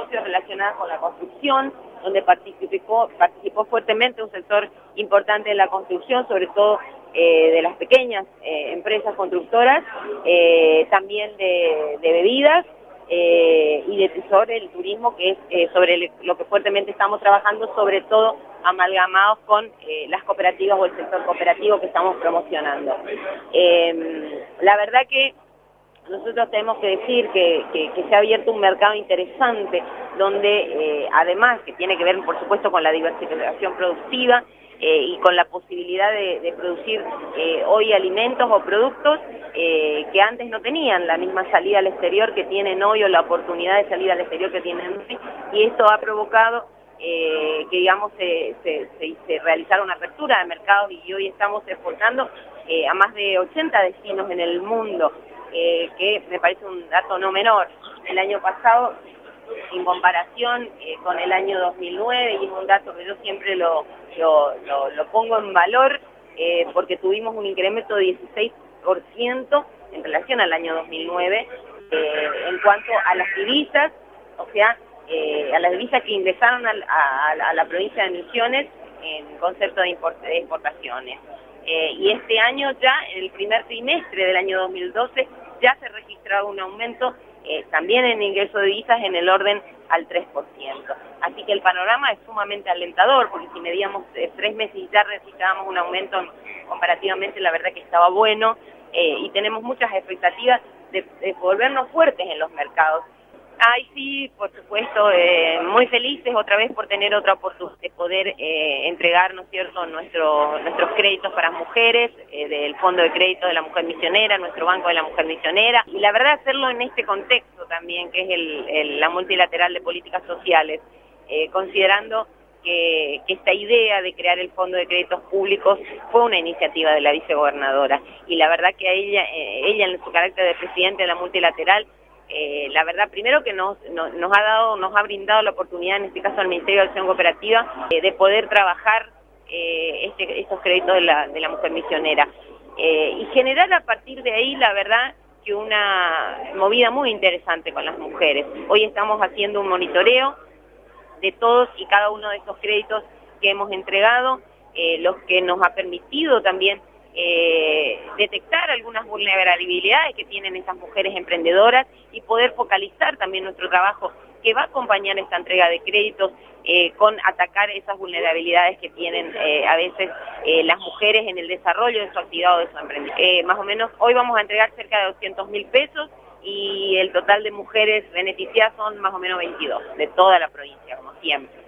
negocios relacionados con la construcción, donde participó fuertemente un sector importante de la construcción, sobre todo de las pequeñas empresas constructoras, también de bebidas, y sobre el turismo, que es sobre lo que fuertemente estamos trabajando, sobre todo amalgamados con las cooperativas o el sector cooperativo que estamos promocionando. La verdad que nosotros tenemos que decir que se ha abierto un mercado interesante, donde además, que tiene que ver por supuesto con la diversificación productiva, y con la posibilidad de producir hoy alimentos o productos que antes no tenían la misma salida al exterior que tienen hoy, o la oportunidad de salir al exterior que tienen hoy, y esto ha provocado que, digamos, se realizara una apertura de mercados, y hoy estamos exportando a más de 80 destinos en el mundo, que me parece un dato no menor. El año pasado, en comparación con el año 2009, y es un dato que yo siempre lo pongo en valor, porque tuvimos un incremento de 16% en relación al año 2009 en cuanto a las divisas, o sea, a las divisas que ingresaron a la provincia de Misiones en concepto de exportaciones. Y este año ya, en el primer trimestre del año 2012, ya se registraba un aumento también en ingreso de divisas en el orden al 3%. Así que el panorama es sumamente alentador, porque si medíamos 3 meses y ya registrábamos un aumento comparativamente, la verdad que estaba bueno, y tenemos muchas expectativas de volvernos fuertes en los mercados. Ay, sí, por supuesto, muy felices otra vez por tener otra oportunidad de poder entregar, ¿no es cierto?, nuestros créditos para mujeres, del Fondo de Crédito de la Mujer Misionera, nuestro Banco de la Mujer Misionera, y la verdad hacerlo en este contexto también, que es la multilateral de políticas sociales, considerando que esta idea de crear el Fondo de Créditos Públicos fue una iniciativa de la vicegobernadora, y la verdad que a ella en su carácter de presidente de la multilateral, la verdad, primero que nos ha brindado la oportunidad, en este caso al Ministerio de Acción Cooperativa, de poder trabajar estos créditos de la mujer misionera, y generar a partir de ahí, la verdad, que una movida muy interesante con las mujeres. Hoy estamos haciendo un monitoreo de todos y cada uno de estos créditos que hemos entregado, los que nos ha permitido también detectar algunas vulnerabilidades que tienen estas mujeres emprendedoras, y poder focalizar también nuestro trabajo, que va a acompañar esta entrega de créditos con atacar esas vulnerabilidades que tienen a veces las mujeres en el desarrollo de su actividad o de su emprendimiento. Más o menos hoy vamos a entregar cerca de 200.000 pesos, y el total de mujeres beneficiadas son más o menos 22, de toda la provincia, como siempre.